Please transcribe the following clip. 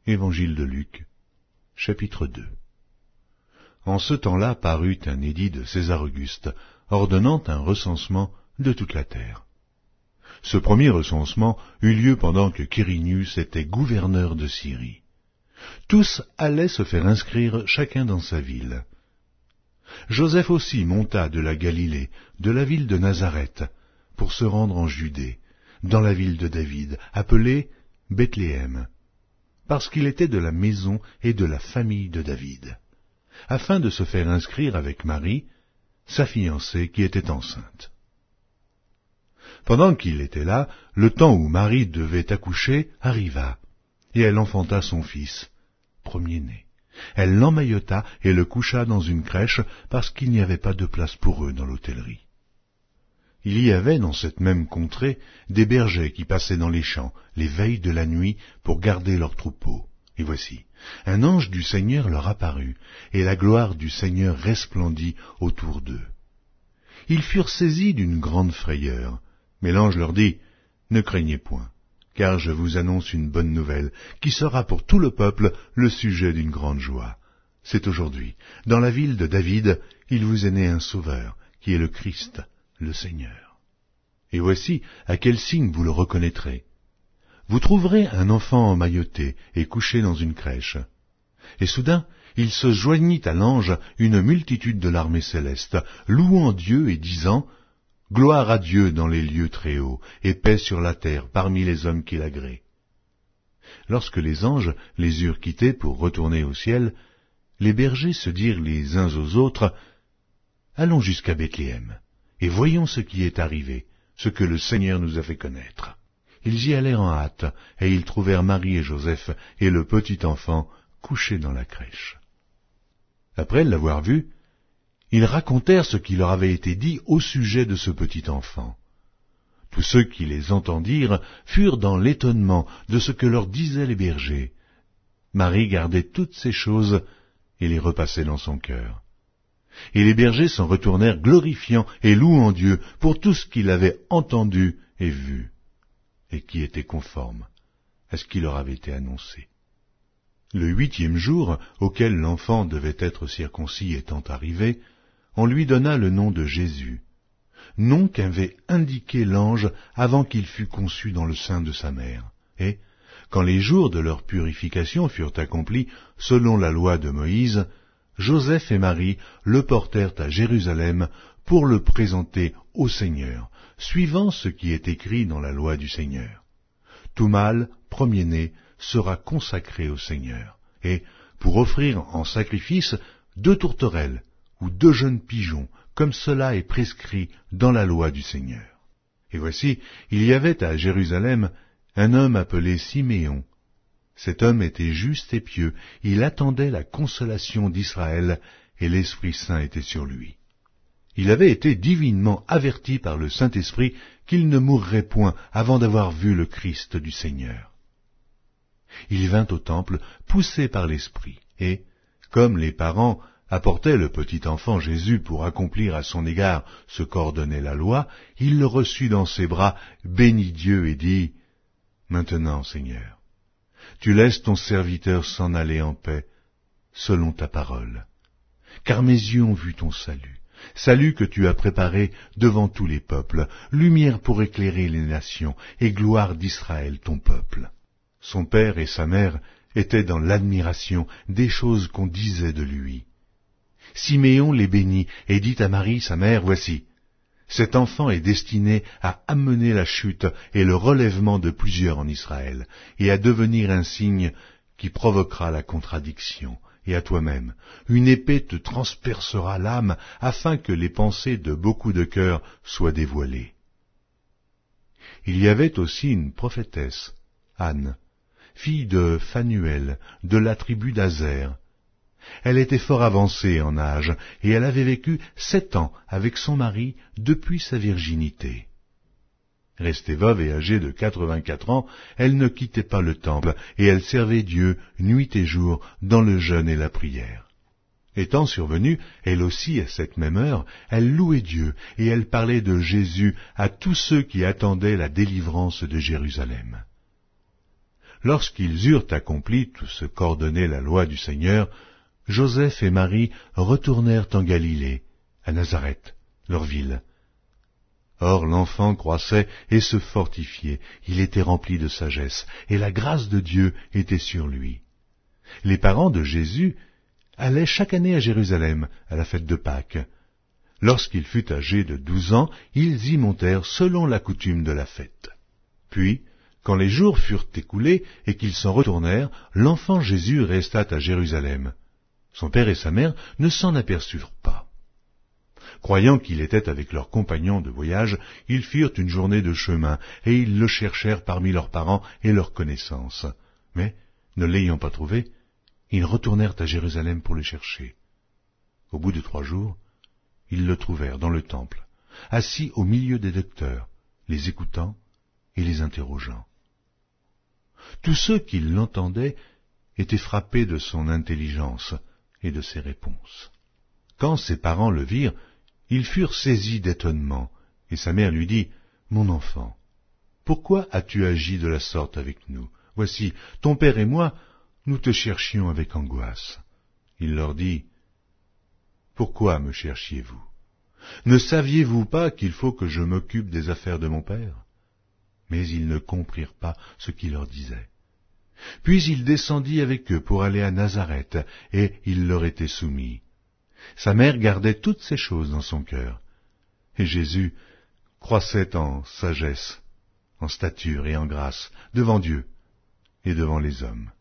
Évangile de Luc, chapitre 2. En ce temps-là parut un édit de César Auguste, ordonnant un recensement de toute la terre. Ce premier recensement eut lieu pendant que Quirinius était gouverneur de Syrie. Tous allaient se faire inscrire chacun dans sa ville. Joseph aussi monta de la Galilée, de la ville de Nazareth, pour se rendre en Judée, dans la ville de David, appelée Bethléem, parce qu'il était de la maison et de la famille de David, afin de se faire inscrire avec Marie, sa fiancée qui était enceinte. Pendant qu'il était là, le temps où Marie devait accoucher arriva, et elle enfanta son fils, premier-né. Elle l'emmaillota et le coucha dans une crèche, parce qu'il n'y avait pas de place pour eux dans l'hôtellerie. Il y avait dans cette même contrée des bergers qui passaient dans les champs les veilles de la nuit pour garder leurs troupeaux. Et voici, un ange du Seigneur leur apparut, et la gloire du Seigneur resplendit autour d'eux. Ils furent saisis d'une grande frayeur, mais l'ange leur dit, « Ne craignez point, car je vous annonce une bonne nouvelle, qui sera pour tout le peuple le sujet d'une grande joie. C'est aujourd'hui, dans la ville de David, il vous est né un sauveur, qui est le Christ, le Seigneur. Et voici à quel signe vous le reconnaîtrez. Vous trouverez un enfant emmailloté et couché dans une crèche. » Et soudain, il se joignit à l'ange une multitude de l'armée céleste, louant Dieu et disant, « Gloire à Dieu dans les lieux très hauts, et paix sur la terre parmi les hommes qui l'agréent. » Lorsque les anges les eurent quittés pour retourner au ciel, les bergers se dirent les uns aux autres, « Allons jusqu'à Bethléem, et voyons ce qui est arrivé, ce que le Seigneur nous a fait connaître. » Ils y allèrent en hâte, et ils trouvèrent Marie et Joseph et le petit enfant couché dans la crèche. Après l'avoir vu, ils racontèrent ce qui leur avait été dit au sujet de ce petit enfant. Tous ceux qui les entendirent furent dans l'étonnement de ce que leur disaient les bergers. Marie gardait toutes ces choses et les repassait dans son cœur. Et les bergers s'en retournèrent glorifiant et louant Dieu pour tout ce qu'ils avaient entendu et vu, et qui était conforme à ce qui leur avait été annoncé. Le 8e jour, auquel l'enfant devait être circoncis étant arrivé, on lui donna le nom de Jésus, nom qu'avait indiqué l'ange avant qu'il fût conçu dans le sein de sa mère. Et, quand les jours de leur purification furent accomplis selon la loi de Moïse, Joseph et Marie le portèrent à Jérusalem pour le présenter au Seigneur, suivant ce qui est écrit dans la loi du Seigneur. Tout mâle, premier-né, sera consacré au Seigneur, et, pour offrir en sacrifice 2 tourterelles ou 2 jeunes pigeons, comme cela est prescrit dans la loi du Seigneur. Et voici, il y avait à Jérusalem un homme appelé Siméon. Cet homme était juste et pieux, il attendait la consolation d'Israël, et l'Esprit Saint était sur lui. Il avait été divinement averti par le Saint-Esprit qu'il ne mourrait point avant d'avoir vu le Christ du Seigneur. Il vint au temple, poussé par l'Esprit, et, comme les parents apportaient le petit enfant Jésus pour accomplir à son égard ce qu'ordonnait la loi, il le reçut dans ses bras, bénit Dieu et dit, « Maintenant, Seigneur, tu laisses ton serviteur s'en aller en paix, selon ta parole. Car mes yeux ont vu ton salut, salut que tu as préparé devant tous les peuples, lumière pour éclairer les nations et gloire d'Israël ton peuple. » Son père et sa mère étaient dans l'admiration des choses qu'on disait de lui. Siméon les bénit et dit à Marie, sa mère, « Voici, cet enfant est destiné à amener la chute et le relèvement de plusieurs en Israël, et à devenir un signe qui provoquera la contradiction. Et à toi-même, une épée te transpercera l'âme, afin que les pensées de beaucoup de cœurs soient dévoilées. » Il y avait aussi une prophétesse, Anne, fille de Phanuel, de la tribu d'Azer. Elle était fort avancée en âge, et elle avait vécu 7 ans avec son mari depuis sa virginité. Restée veuve et âgée de 84 ans, elle ne quittait pas le temple, et elle servait Dieu nuit et jour dans le jeûne et la prière. Étant survenue, elle aussi à cette même heure, elle louait Dieu, et elle parlait de Jésus à tous ceux qui attendaient la délivrance de Jérusalem. Lorsqu'ils eurent accompli tout ce qu'ordonnait la loi du Seigneur, Joseph et Marie retournèrent en Galilée, à Nazareth, leur ville. Or l'enfant croissait et se fortifiait, il était rempli de sagesse, et la grâce de Dieu était sur lui. Les parents de Jésus allaient chaque année à Jérusalem, à la fête de Pâques. Lorsqu'il fut âgé de 12 ans, ils y montèrent selon la coutume de la fête. Puis, quand les jours furent écoulés et qu'ils s'en retournèrent, l'enfant Jésus resta à Jérusalem. Son père et sa mère ne s'en aperçurent pas. Croyant qu'il était avec leurs compagnons de voyage, ils firent une journée de chemin, et ils le cherchèrent parmi leurs parents et leurs connaissances. Mais, ne l'ayant pas trouvé, ils retournèrent à Jérusalem pour le chercher. Au bout de 3 jours, ils le trouvèrent dans le temple, assis au milieu des docteurs, les écoutant et les interrogeant. Tous ceux qui l'entendaient étaient frappés de son intelligence et de ses réponses. Quand ses parents le virent, ils furent saisis d'étonnement, et sa mère lui dit, « Mon enfant, pourquoi as-tu agi de la sorte avec nous? Voici, ton père et moi, nous te cherchions avec angoisse. » Il leur dit, « Pourquoi me cherchiez-vous? Ne saviez-vous pas qu'il faut que je m'occupe des affaires de mon père ?» Mais ils ne comprirent pas ce qu'il leur disait. Puis il descendit avec eux pour aller à Nazareth, et il leur était soumis. Sa mère gardait toutes ces choses dans son cœur. Et Jésus croissait en sagesse, en stature et en grâce, devant Dieu et devant les hommes.